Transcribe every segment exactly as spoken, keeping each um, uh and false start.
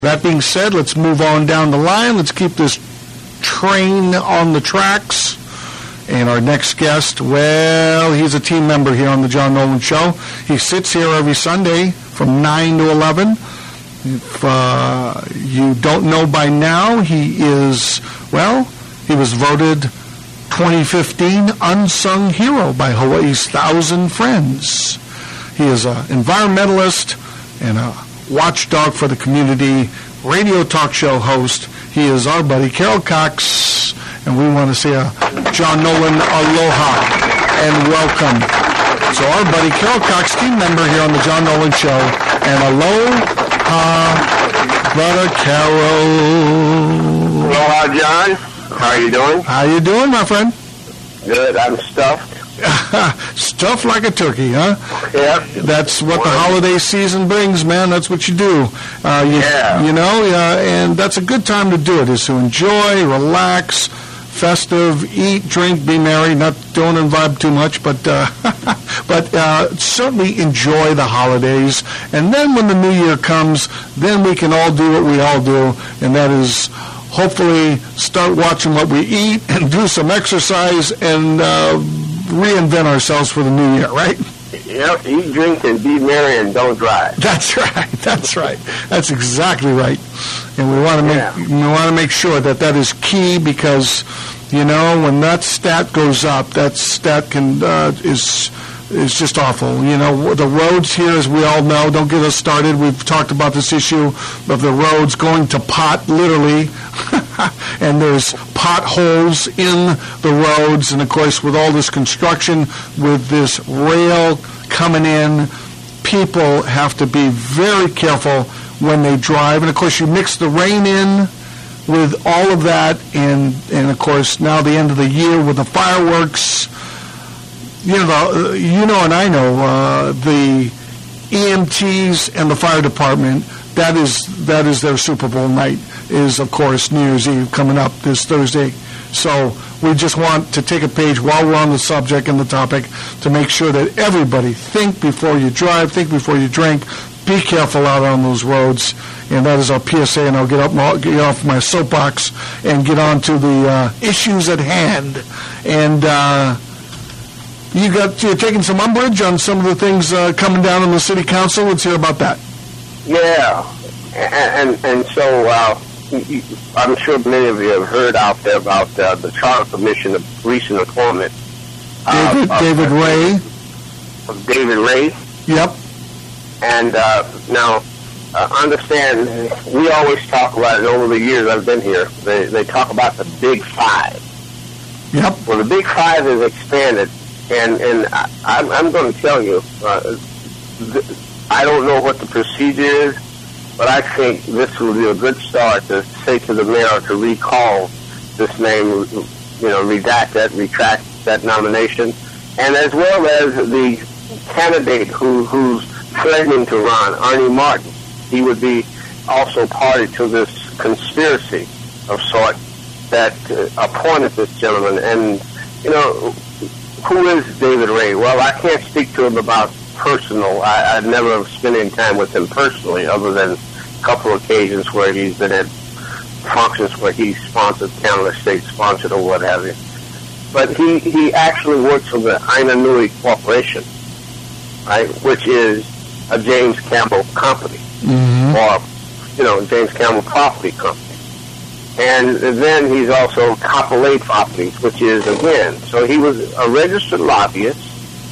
That being said, let's move on down the line. Let's keep this train on the tracks. And our next guest, well, he's a team member here on the John Nolan Show. He sits here every Sunday from nine to eleven. If uh, you don't know by now, he is, well, he was voted twenty fifteen Unsung Hero by Hawaii's Thousand Friends. He is an environmentalist and a watchdog for the community, radio talk show host. He is our buddy Carol Cox, and we want to say a John Nolan aloha and welcome. So our buddy Carol Cox, team member here on the John Nolan Show, and aloha, brother Carol. Aloha, John. How are you doing? How you doing, my friend? Good. I'm stuffed. Stuffed like a turkey, huh? Yeah. That's what the holiday season brings, man. That's what you do. Uh, you, yeah. You know, uh, and that's a good time to do it, is to enjoy, relax, festive, eat, drink, be merry. Not don't imbibe too much, but uh, but uh, certainly enjoy the holidays. And then when the new year comes, then we can all do what we all do, and that is hopefully start watching what we eat and do some exercise and uh, reinvent ourselves for the new year, right? Yep, eat, drink, and be merry, and don't drive. That's right. That's right. That's exactly right. And we want to make yeah. we want to make sure that that is key, because, you know, when that stat goes up, that stat can uh, is is just awful. You know, the roads here, as we all know, don't get us started. We've talked about this issue of the roads going to pot, literally, and there's potholes in the roads. And, of course, with all this construction, with this rail coming in, people have to be very careful when they drive. And, of course, you mix the rain in with all of that, and, and of course, now the end of the year with the fireworks. You know, you know, and I know uh, the E M Ts and the fire department. That is that is their Super Bowl night. Is of course New Year's Eve coming up this Thursday. So we just want to take a page while we're on the subject and the topic to make sure that everybody think before you drive, think before you drink. Be careful out on those roads, and that is our P S A. And I'll get up, get off my soapbox, and get on to the uh, issues at hand. And uh, You got, you're taking some umbrage on some of the things uh, coming down in the city council. Let's hear about that. Yeah, and and, and so uh, I'm sure many of you have heard out there about uh, the Charter Commission of recent appointment. David, uh, David of, Ray. Of David Ray. Yep. And uh, now, uh, understand, we always talk about it over the years I've been here. They, they talk about the Big Five. Yep. Well, the Big Five is expanded. And and I, I'm, I'm going to tell you, uh, th- I don't know what the procedure is, but I think this will be a good start to say to the mayor to recall this name, you know, redact that, retract that nomination, and as well as the candidate who who's threatening to run, Arnie Martin. He would be also party to this conspiracy of sort that uh, appointed this gentleman. And, you know, who is David Ray? Well, I can't speak to him about personal. I, I've never spent any time with him personally, other than a couple of occasions where he's been at functions where he's sponsored, Canada State sponsored or what have you. But he, he actually works for the Aina Nui Corporation, right, which is a James Campbell company, mm-hmm. or, you know, James Campbell Property Company. And then he's also Kapolei Properties, which is, again, so he was a registered lobbyist,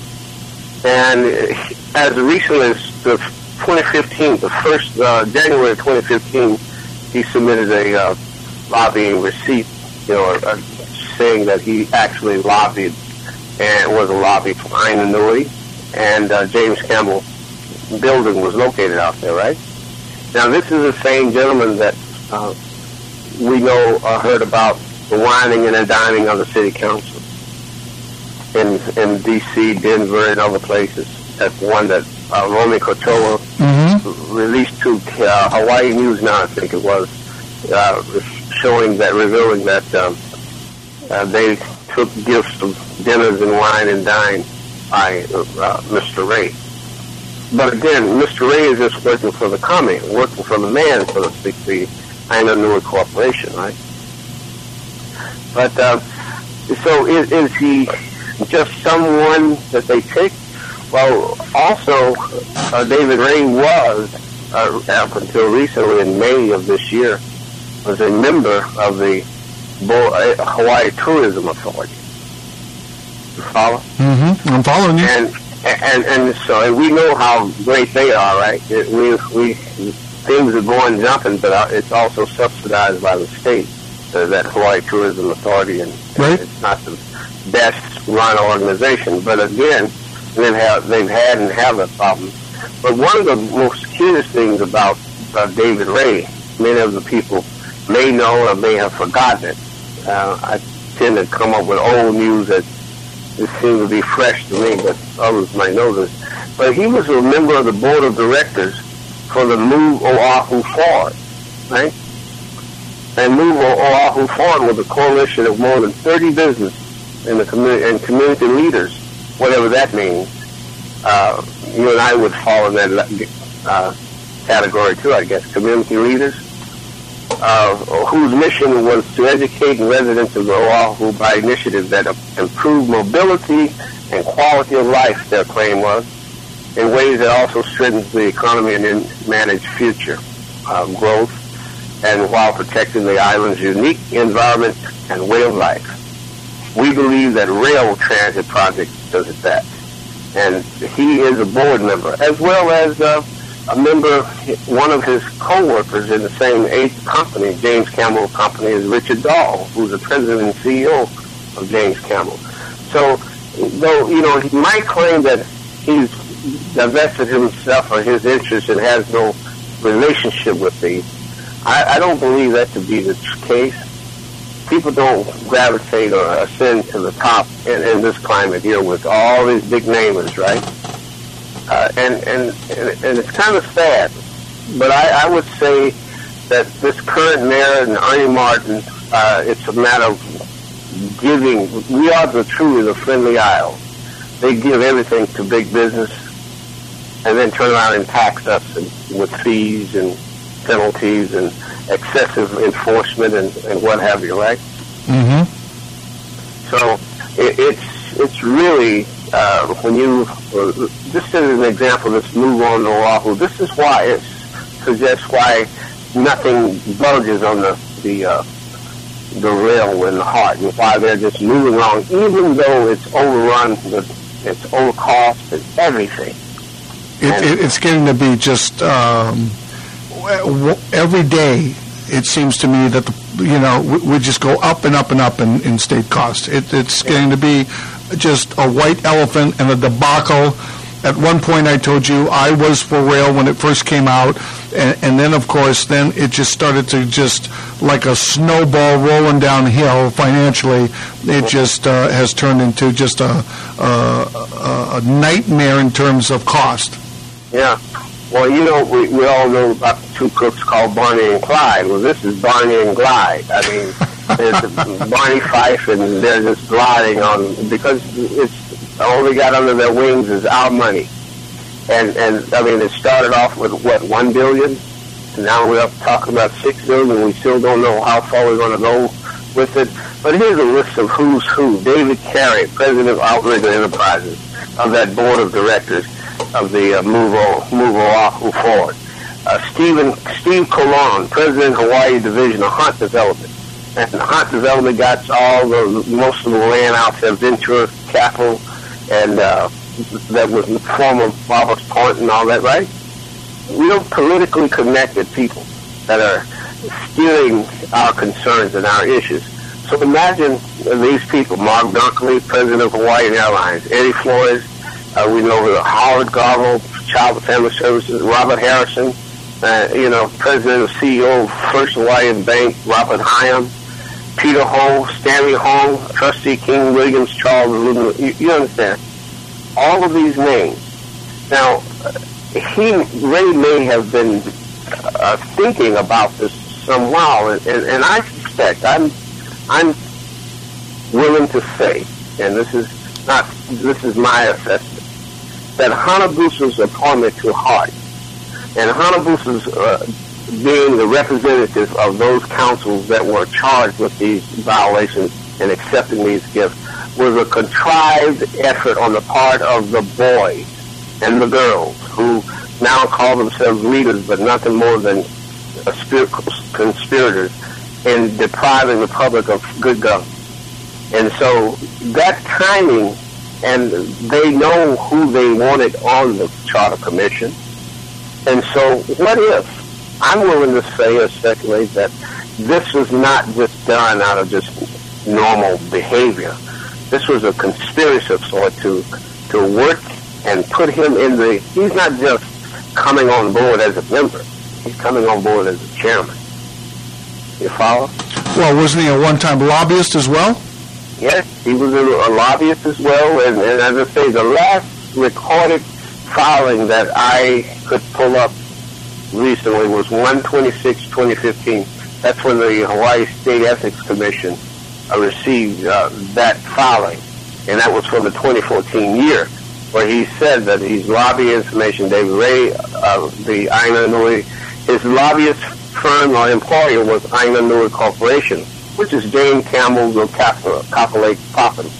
and as recently as the twenty fifteen, the first, uh, January of twenty fifteen, he submitted a uh, lobbying receipt, you know, uh, saying that he actually lobbied and was a lobby for Aina Nui, and uh, James Campbell building was located out there, right? Now, this is the same gentleman that uh, we know or uh, heard about the whining and the dining of the city council in in D C, Denver, and other places. That's one that uh, Romy Kotoa mm-hmm. released to uh, Hawaii News Now, I think it was, uh, showing that, revealing that um, uh, they took gifts of dinners and wine and dine by uh, Mister Ray. but again, Mister Ray is just working for the company, working for the man, so to speak, the Heiner Newer Corporation, right? But uh, so is, is he just someone that they pick? Well, also, uh, David Ray was, uh, up until recently in May of this year, was a member of the Hawaii Tourism Authority. You follow? Mm-hmm. I'm following you. And and and so we know how great they are, right? It, we we things are going jumping, but it's also subsidized by the state, uh, that Hawaii Tourism Authority, and right. It's not the best run organization, but again, they've had they've had and have that problem. But one of the most curious things about uh, David Ray, many of the people may know or may have forgotten it. Uh, I tend to come up with old news that it seems to be fresh to me, but others might know this. But he was a member of the board of directors for the Move Oahu Forward, right? And Move Oahu Forward was a coalition of more than thirty business in the community and community leaders, whatever that means. Uh, you and I would fall in that uh, category too, I guess. Community leaders, uh, whose mission was to educate residents of Oahu by initiatives that improve mobility and quality of life, their claim was, in ways that also strengthens the economy and manage future uh, growth, and while protecting the island's unique environment and way of life. We believe that Rail Transit Project does it best. And he is a board member, as well as uh, a member, one of his co-workers in the same eighth company, James Campbell Company, is Richard Dahl, who's the president and C E O of James Campbell. So, though, you know, he might claim that he's divested himself of his interests and has no relationship with these, I, I don't believe that to be the case. People don't gravitate or ascend to the top in, in this climate here with all these big namers, right? Uh, and, and, and, and it's kind of sad. But I, I would say that this current mayor and Ernie Martin, uh, it's a matter of giving. We are the truly the friendly isle. They give everything to big business and then turn around and tax us and, with fees and penalties and excessive enforcement and, and what have you, right? Mm-hmm. So it, it's it's really, uh, when you, uh, just as an example, let's move on to Oahu. This is why it suggests why nothing budges on the the, uh, the rail in the heart, and why they're just moving along, even though it's overrun, it's overcost and everything. It, and it, it's getting to be just um, every day. It seems to me that, the, you know, we, we just go up and up and up in, in state costs. It, it's getting to be just a white elephant and a debacle. At one point, I told you I was for rail when it first came out, and, and then, of course, then it just started to just, like a snowball rolling downhill financially, it just uh, has turned into just a, a, a nightmare in terms of cost. Yeah. Well, you know, we, we all know about the two crooks called Barney and Clyde. Well, this is Barney and Glide. I mean, it's Barney Fife, and they're just gliding on, because it's all they got under their wings is our money. And, and I mean, it started off with, what, one billion dollars? And now we're up talking about six billion dollars, and we still don't know how far we're going to go with it. But here's a list of who's who. David Carey, president of Outrigger Enterprises, of that board of directors of the uh, Move Oahu Forward. Uh, Stephen, Steve Colon, president Hawaii Division of Hunt Development. And Hunt Development got all the, most of the land out there, Ventura Capital, and uh, that was in the form of Roberts Point and all that, right? Real politically connected people that are steering our concerns and our issues. So imagine these people: Mark Dunkley, president of Hawaiian Airlines; Eddie Flores, uh, we know Howard Garbo, Child and Family Services; Robert Harrison, uh, you know, president and C E O of First Hawaiian Bank; Robert Hyam; Peter Ho, Stanley Hong, Trustee King Williams, Charles. You, you understand? All of these names. Now, he Ray may have been uh, thinking about this some while, and, and, and I suspect I'm I'm willing to say, and this is not this is my assessment, that Hanabusa's appointment to Hart, and Hanabusa's uh, being the representative of those councils that were charged with these violations and accepting these gifts, was a contrived effort on the part of the boys and the girls who now call themselves leaders, but nothing more than uh, spirit conspirators in depriving the public of good government. And so that timing, and they know who they wanted on the Charter Commission. And so what if, I'm willing to say or speculate that this was not just done out of just normal behavior. This was a conspiracy of sort to, to work and put him in the, he's not just coming on board as a member, he's coming on board as a chairman. You follow? Well, wasn't he a one-time lobbyist as well? Yes, he was a, a lobbyist as well, and, and as I say, the last recorded filing that I could pull up recently was one twenty-six twenty fifteen. That's when the Hawaii State Ethics Commission uh, received uh, that filing, and that was for the twenty fourteen year, where he said that his lobby information, David Ray, uh, the Aina Nui, his lobbyist firm or employer was Aina Nui Corporation, which is James Campbell's or Kapolei property.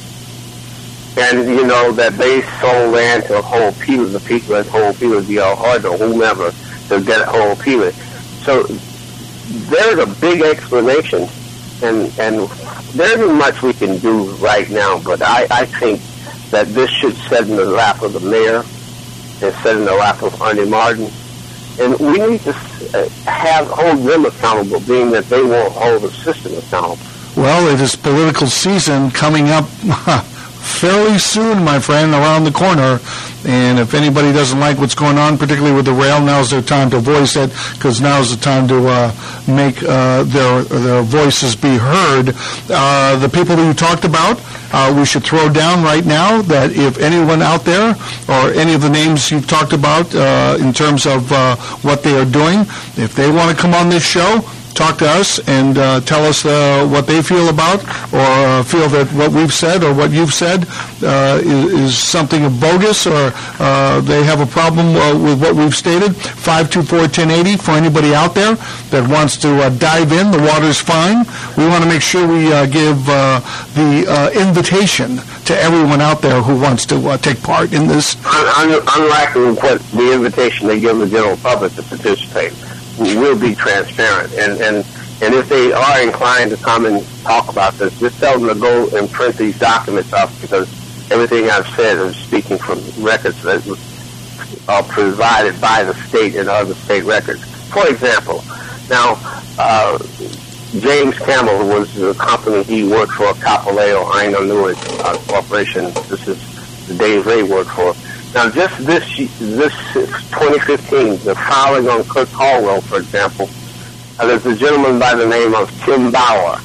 And, you know, that they sold land to Ho'opili, the people at Ho'opili, the Alhard, or whomever, to get Ho'opili. So there's a big explanation, and, and there isn't much we can do right now, but I, I think that this should sit in the lap of the mayor and sit in the lap of Ernie Martin. And we need to have hold them accountable, being that they won't hold the system accountable. Well, it is political season coming up fairly soon, my friend, around the corner. And if anybody doesn't like what's going on, particularly with the rail, now's their time to voice it, because now's the time to uh, make uh, their their voices be heard. Uh, the people that you talked about, uh, we should throw down right now that if anyone out there or any of the names you've talked about uh, in terms of uh, what they are doing, if they want to come on this show, talk to us and uh, tell us uh, what they feel about, or uh, feel that what we've said or what you've said uh, is, is something bogus, or uh, they have a problem uh, with what we've stated. five two four, one zero eight zero for anybody out there that wants to uh, dive in. The water's fine. We want to make sure we uh, give uh, the uh, invitation to everyone out there who wants to uh, take part in this. Unlike the invitation they give the general public to participate, we will be transparent, and, and and if they are inclined to come and talk about this, just tell them to go and print these documents up, because everything I've said is speaking from records that are provided by the state and other state records. For example, now uh, James Campbell was the company he worked for, Kapolei Aina Nui uh, Corporation. This is the Dave Ray worked for. Now, just this this twenty fifteen, the filing on Kirk Caldwell, for example, uh, there's a gentleman by the name of Tim Bauer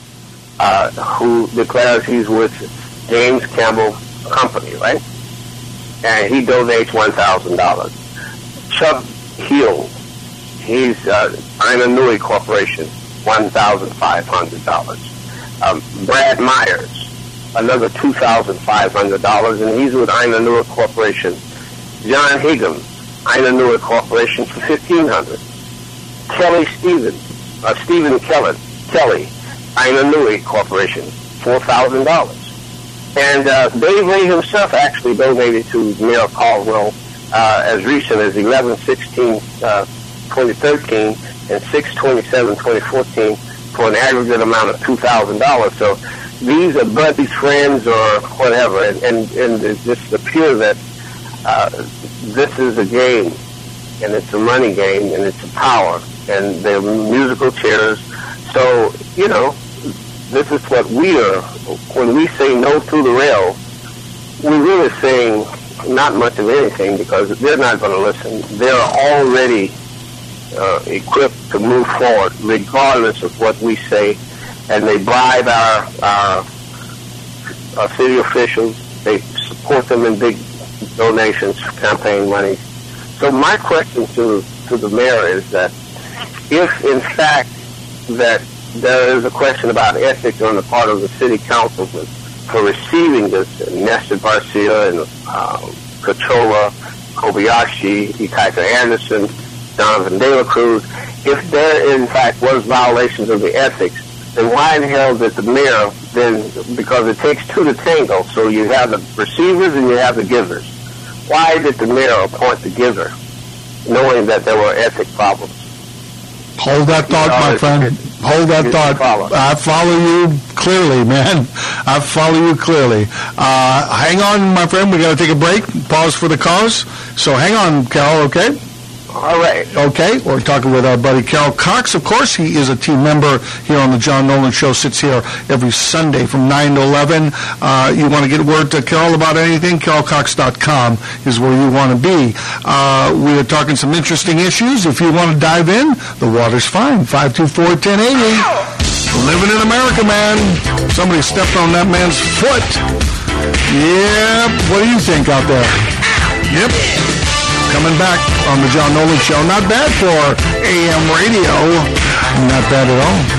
uh, who declares he's with James Campbell Company, right? And he donates one thousand dollars. Chuck Hill, he's uh, Aina Nui Corporation, one thousand five hundred dollars. Um, Brad Myers, another two thousand five hundred dollars, and he's with Aina Nui Corporation. John Higgins, Aina Nui Corporation, for fifteen hundred dollars. Kelly Stevens, uh, Stephen Kelly, Kelly, Aina Nui Corporation, four thousand dollars. And uh, Dave Ray himself actually donated to Mayor Caldwell uh, as recent as eleven sixteen twenty thirteen and six twenty-seven twenty fourteen for an aggregate amount of two thousand dollars. So these are buddies, friends, or whatever, and, and, and it just appears that uh, this is a game, and it's a money game, and it's a power, and they're musical chairs. So, you know, this is what we are. When we say no to the rail, we're really saying not much of anything, because they're not going to listen. They're already uh, equipped to move forward, regardless of what we say. And they bribe our, our, our city officials. They support them in big donations for campaign money. So my question to, to the mayor is that if, in fact, that there is a question about ethics on the part of the city council for receiving this, Nestor Garcia and uh, Cotrola, Kobayashi, Ikaika Anderson, Donovan De La Cruz, if there in fact was violations of the ethics, then why in hell did the mayor then, because it takes two to tango, so you have the receivers and you have the givers. Why did the mayor appoint the giver, knowing that there were ethic problems? Hold that thought, my friend. Hold that thought. I follow you clearly, man. I follow you clearly. Uh, hang on, my friend. We got to take a break. Pause for the cause. So hang on, Carol, okay? All right. Okay, we're talking with our buddy Carol Cox. Of course, he is a team member here on the John Nolan Show, sits here every Sunday from nine to eleven. Uh, you want to get word to Carol about anything? carol cox dot com is where you want to be. Uh, we are talking some interesting issues. If you want to dive in, the water's fine. five two four, one zero eight zero. Living in America, man. Somebody stepped on that man's foot. Yep. What do you think out there? Yep. Coming back on the John Nolan Show. Not bad for A M radio. Not bad at all.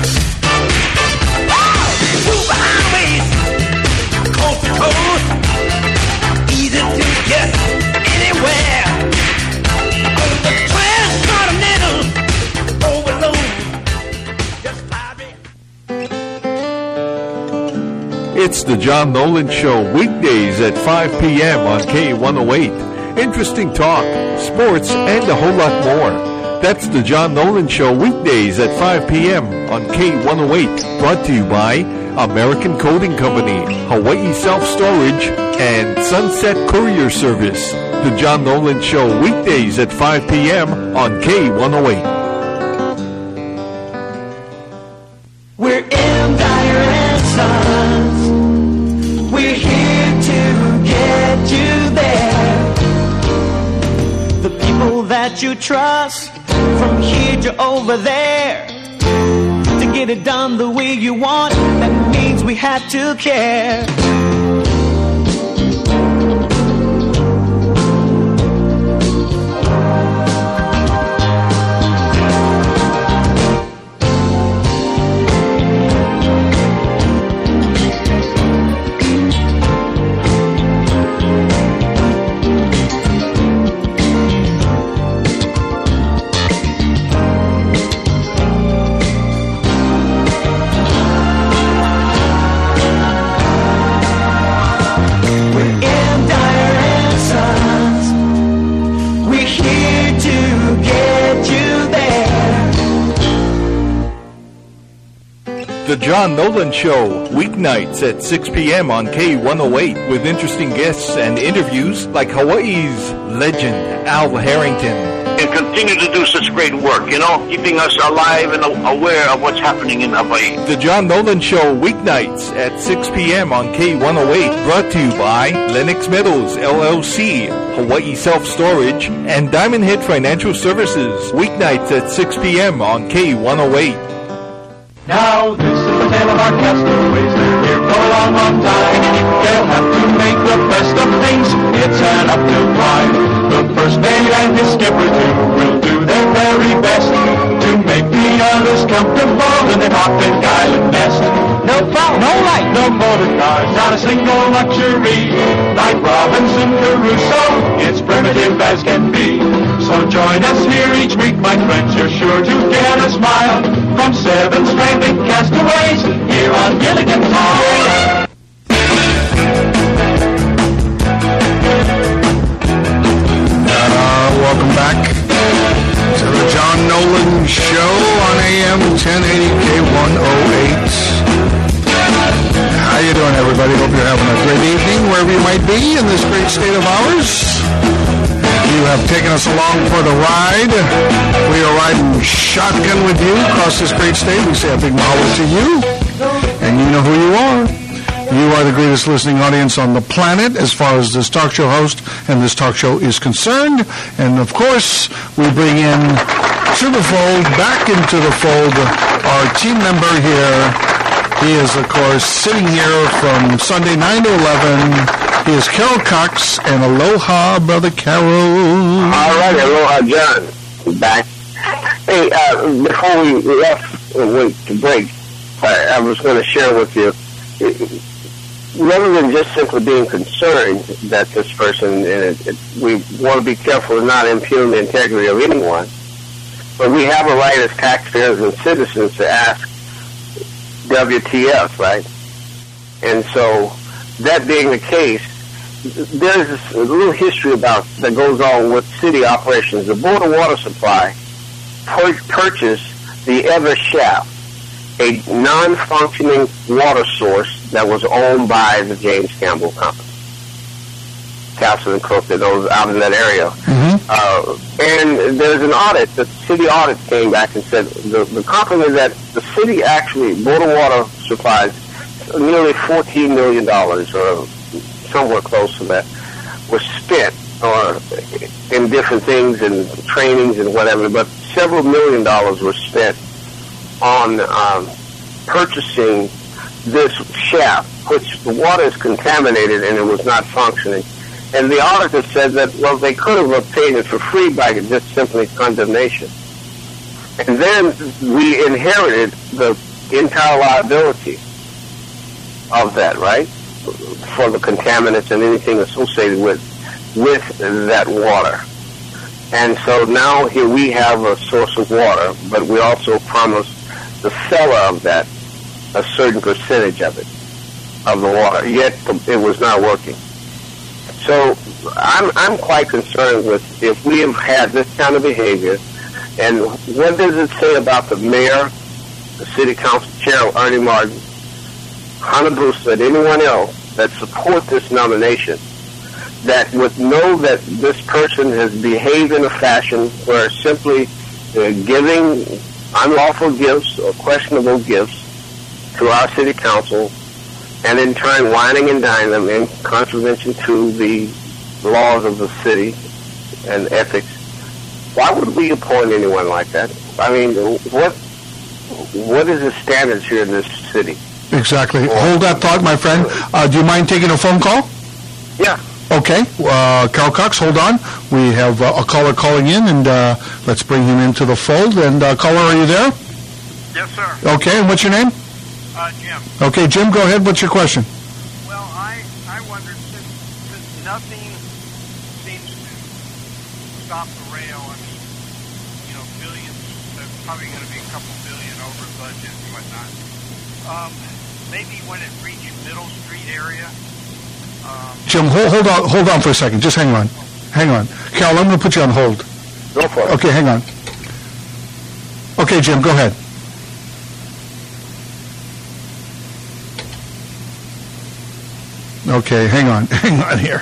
Superhighways, coast to coast, easy to get anywhere. On the Transcontinental overload, just five. It's the John Nolan Show, weekdays at five p.m. on K one oh eight. Interesting talk, sports, and a whole lot more. That's the John Nolan Show, weekdays at five p.m. on K one oh eight. Brought to you by American Coding Company, Hawaii Self-Storage, and Sunset Courier Service. The John Nolan Show, weekdays at five p.m. on K one oh eight. We're in Dire Sons. We're here to get you there. The people that you trust, from here to over there, to get it done the way you want, that means we have to care. The John Nolan Show, weeknights at six p.m. on K one oh eight, with interesting guests and interviews like Hawaii's legend, Al Harrington. And continue to do such great work, you know, keeping us alive and aware of what's happening in Hawaii. The John Nolan Show, weeknights at six p.m. on K one oh eight, brought to you by Lennox Meadows, L L C, Hawaii Self-Storage, and Diamond Head Financial Services, weeknights at six p.m. on K one oh eight. Now, this is the tale of our castaways. They're here for a long, long time. They'll have to make the best of things. It's an uphill climb. The first mate and his skipper, too, will do their very best to make the others comfortable in their cockpit island nest. No phone, no light, no motor cars, not a single luxury. Like Robinson Crusoe, it's primitive as can be. So join us here each week, my friends. You're sure to get a smile from seven stranded castaways here on Gilligan's Island. Uh, welcome back to the John Nolan Show on A M ten eighty K one oh eight. How you doing, everybody? Hope you're having a great evening wherever you might be in this great state of ours. You have taken us along for the ride. We are riding shotgun with you across this great state. We say a big mahalo to you, and you know who you are. You are the greatest listening audience on the planet as far as this talk show host and this talk show is concerned. And, of course, we bring in to the fold, back into the fold, our team member here. He is, of course, sitting here from Sunday nine to eleven. He is Carol Cox, and aloha, Brother Carol. All right, aloha, John. Back. Hey, uh, before we left, uh, wait to break, I, I was going to share with you. rather than just simply being concerned that this person, and it, it, we want to be careful to not impugn the integrity of anyone, but we have a right as taxpayers and citizens to ask W T F, right? And so, that being the case, there's this, a little history about that goes on with city operations. The Board of Water Supply pur- purchased the Ever Shaft, a non-functioning water source that was owned by the James Campbell Company. Castle and Cook, those out in that area. Mm-hmm. Uh, and there's an audit, the city audit came back and said the, the company that the city actually, Board of Water Supplies, nearly fourteen million dollars or somewhere close to that, was spent or in different things and trainings and whatever, but several million dollars were spent on um, purchasing this shaft, which the water is contaminated and it was not functioning. And the auditor said that, well, they could have obtained it for free by just simply condemnation. And then we inherited the entire liability of that, right, for the contaminants and anything associated with with that water. And so now here we have a source of water, but we also promised the seller of that a certain percentage of it, of the water, yet it was not working. So I'm I'm quite concerned with if we have had this kind of behavior, and what does it say about the mayor, the city council chair, Ernie Martin, Hunter Brewster, and anyone else that support this nomination, that would know that this person has behaved in a fashion where simply uh, giving unlawful gifts or questionable gifts to our city council, and in turn whining and dining them in contravention to the laws of the city and ethics. Why would we appoint anyone like that? I mean, what what is the standards here in this city? Exactly. Hold that thought, my friend. Uh, do you mind taking a phone call? Yeah. Okay. Uh, Carl Cox, hold on. We have uh, a caller calling in, and uh, let's bring him into the fold. And uh, caller, are you there? Yes, sir. Okay, and what's your name? Uh, Jim. Okay, Jim, go ahead. What's your question? Well, I, I wondered, since, since nothing seems to stop the rail, I mean, you know, billions, there's probably going to be a couple billion over budget and whatnot. Um, maybe when it reached Middle Street area. Um, Jim, hold, hold on, hold on for a second. Just hang on, hang on. Carol, I'm going to put you on hold. Go for it. Okay, hang on. Okay, Jim, go ahead. Okay, hang on, hang on here.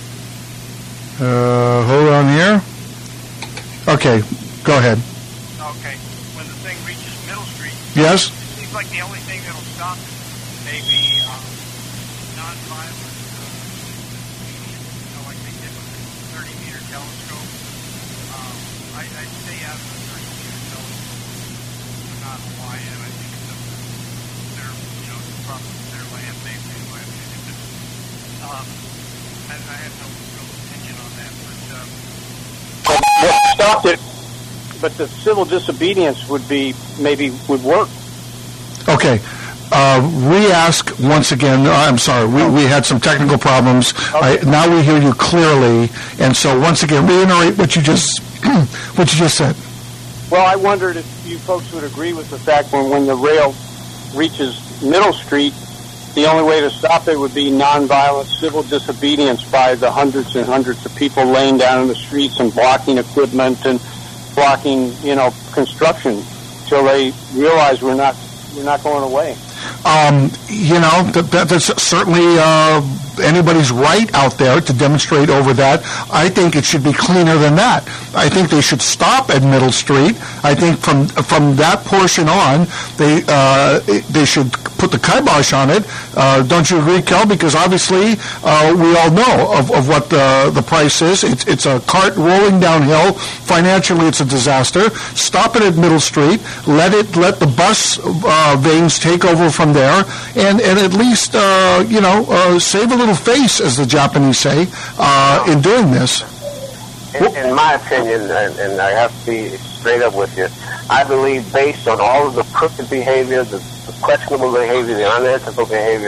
Uh, hold on here. Okay, go ahead. okay, when the thing reaches Middle Street, Yes? it seems like the only thing that'll stop it may be um, non-violent, uh, you know, like they did with the thirty-meter telescope. Um, I, I'd stay out of the thirty-meter telescope. I'm not Hawaiian. I think it's up to their, you know, it's probably their land, maybe, in my opinion. But, um, I, I have no real opinion on that. But um, What stopped it, but the civil disobedience would be, maybe would work. Okay. Uh, re-ask once again. Uh, I'm sorry, we, we had some technical problems. I, now we hear you clearly, and so once again, reiterate what you just what you just said. Well, I wondered if you folks would agree with the fact when, when the rail reaches Middle Street, the only way to stop it would be nonviolent civil disobedience by the hundreds and hundreds of people laying down in the streets and blocking equipment and blocking, you know, construction till they realize we're not we're not going away. Um, you know, that, that, that's certainly uh, anybody's right out there to demonstrate over that. I think it should be cleaner than that. I think they should stop at Middle Street. I think from from that portion on, they uh, they should put the kibosh on it. Uh, don't you agree, Kel? Because obviously uh, we all know of, of what the the price is. It's it's a cart rolling downhill. Financially, it's a disaster. Stop it at Middle Street. Let it let the bus uh, veins take over from there, and and at least uh, you know uh, save a little face, as the Japanese say, uh, in doing this. In, in my opinion, and, and I have to be straight up with you, I believe based on all of the crooked behavior, the, the questionable behavior, the unethical behavior,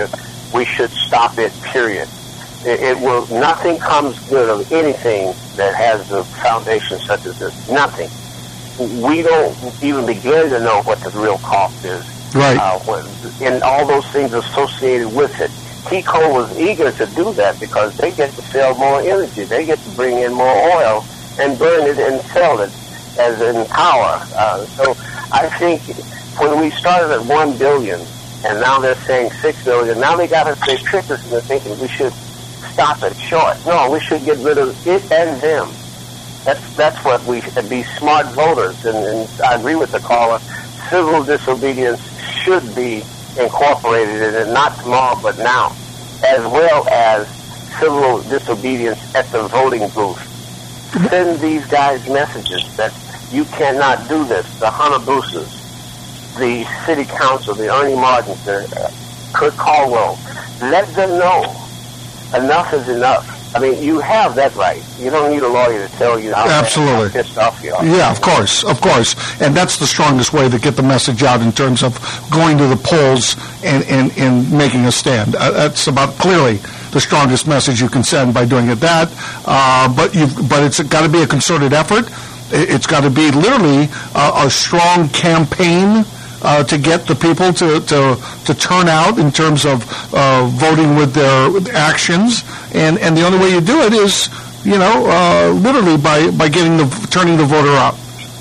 we should stop it, period. It, it will, nothing comes good of anything that has a foundation such as this. Nothing. We don't even begin to know what the real cost is. Right. Uh, when, and all those things associated with it. TECO was eager to do that because they get to sell more energy. They get to bring in more oil and burn it and sell it as in power. Uh, so I think when we started at one billion and now they're saying six billion, now they got us, they tricked us into thinking we should stop it short. No, we should get rid of it and them. That's that's what we should be, smart voters. And, and I agree with the caller. Civil disobedience should be incorporated in it, not tomorrow but now, as well as civil disobedience at the voting booth. Send these guys messages that you cannot do this. The Hunter Boosters, the City Council, the Ernie Martins, the uh, Kurt Caldwell, let them know enough is enough. I mean, you have that right. You don't need a lawyer to tell you how, Absolutely. how pissed off you are. Yeah, of course, of course. And that's the strongest way to get the message out in terms of going to the polls and, and, and making a stand. Uh, that's about clearly the strongest message you can send by doing it that. Uh, but you've, but it's got to be a concerted effort. It's got to be literally a, a strong campaign uh, to get the people to, to, to turn out in terms of uh, voting with their with actions. And, and the only way you do it is, you know, uh, literally by, by getting the turning the voter out.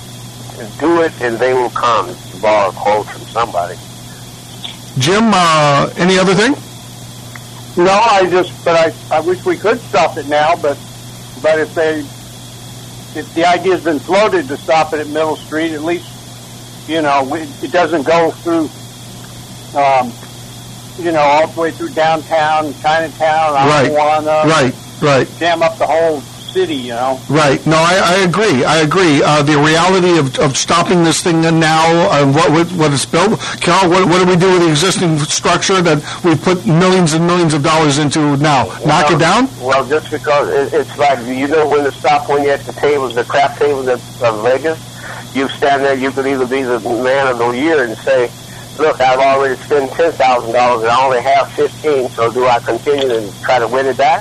Do it and they will come, to borrow a quote from somebody. Jim, uh, any other thing? No, I just, but I, I wish we could stop it now, but, but if they, if the idea's been floated to stop it at Middle Street, at least, you know, it doesn't go through, um, you know, all the way through downtown, Chinatown, Right, Anawana, right, right. jam up the whole city, you know. Right. No, I, I agree. I agree. Uh, the reality of, of stopping this thing now, uh, what what what it's built. Carol, what, what do we do with the existing structure that we put millions and millions of dollars into now? Knock well, it down? Well, just because it, it's like, you know, when to stop when you're at the tables, the craft tables at uh, Vegas, you stand there, you could either be the man of the year and say, look, I've already spent ten thousand dollars and I only have fifteen, so do I continue and try to win it back?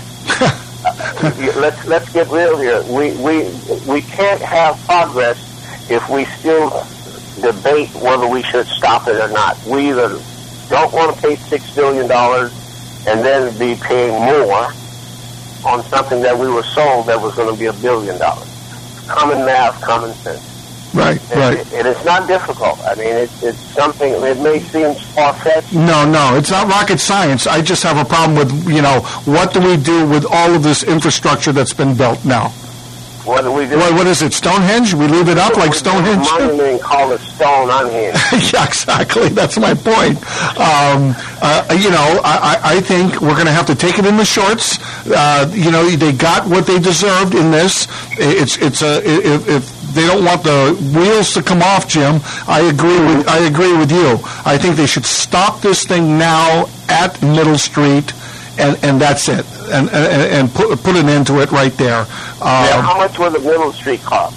uh, let's let's get real here. We we we can't have progress if we still debate whether we should stop it or not. We either don't want to pay six billion dollars and then be paying more on something that we were sold that was going to be a billion dollars. Common math, common sense. Right, And, right. and it's not difficult. I mean, it's, it's something, it may seem far-fetched. No, no, it's not rocket science. I just have a problem with, you know, what do we do with all of this infrastructure that's been built now? What do we do? What, what is it, Stonehenge? We leave it up like We Stonehenge? build a monument and call it stone unhinged. Yeah, exactly. That's my point. Um, uh, you know, I, I I think we're going to have to take it in the shorts. Uh, you know, they got what they deserved in this. It's it's a if, if they don't want the wheels to come off, Jim, I agree with I agree with you. I think they should stop this thing now at Middle Street, and, and that's it, and and, and put put an end to it right there. Um, Yeah, how much will the Middle Street cost?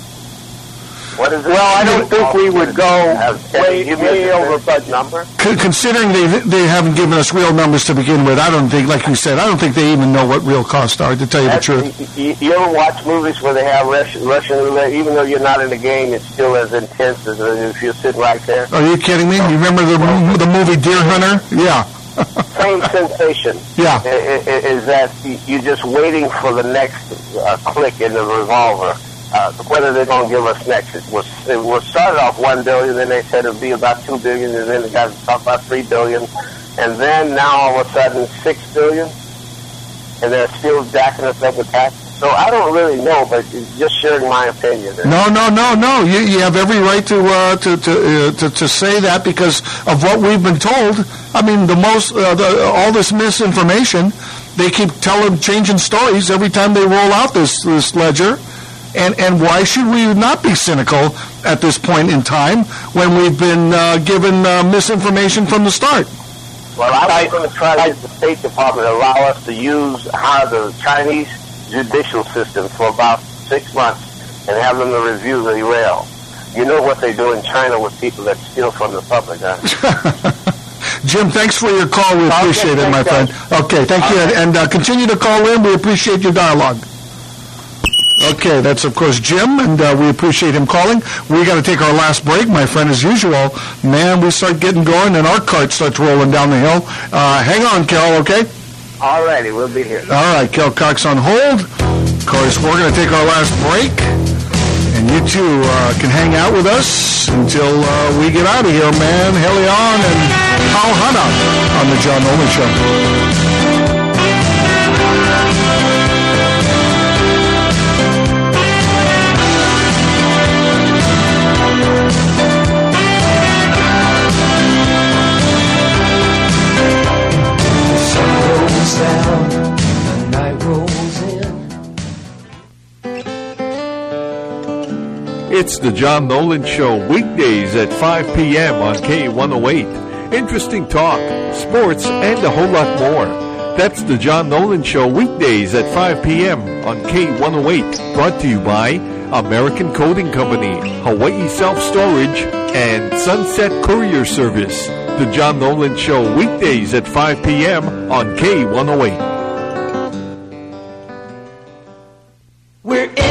What is it? Well, I don't think we would go Have- can you way, give me a way over specific budget. number? C- considering they they haven't given us real numbers to begin with, I don't think, like you said, I don't think they even know what real costs are, to tell you the That's- truth. You, you ever watch movies where they have Russian, Russian roulette? Even though you're not in the game, it's still as intense as if you're sitting right there. Are you kidding me? You remember the the movie Deer Hunter? Yeah. Same sensation. Yeah. I- I- Is that you're just waiting for the next uh, click in the revolver. Uh, whether they're going to give us next. It was it was started off one billion, then they said it would be about two billion, and then they got to talk about three billion, and then now all of a sudden six billion, and they're still jacking us up with tax. So I don't really know, but it's just sharing my opinion. No, no, no, no. You you have every right to uh, to to, uh, to to say that because of what we've been told. I mean, the most uh, the, all this misinformation. They keep telling, changing stories every time they roll out this this ledger. And and why should we not be cynical at this point in time when we've been uh, given uh, misinformation from the start? Well, I was going to try to get the State Department to allow us to use how the Chinese judicial system for about six months and have them to review the rail. You know what they do in China with people that steal from the public, huh? Jim, thanks for your call. We appreciate it, my friend. guys. Okay, thank you. And uh, continue to call in. We appreciate your dialogue. Okay, that's, of course, Jim, and uh, we appreciate him calling. We got to take our last break, my friend, as usual. Man, we start getting going, and our cart starts rolling down the hill. Uh, hang on, Carol, okay? All righty, we'll be here. All right, Kel Cox on hold. Of course, we're going to take our last break, and you two uh, can hang out with us until uh, we get out of here, man. Helion and Paul Hanna on the John Nolan Show. Down, the night rolls in. It's the John Nolan Show, weekdays at five p.m. on K one oh eight. Interesting talk, sports, and a whole lot more. That's the John Nolan Show, weekdays at five p.m. on K one oh eight. Brought to you by American Coding Company, Hawaii Self-Storage, and Sunset Courier Service. The John Nolan Show, weekdays at five p.m. on K one oh eight. We're in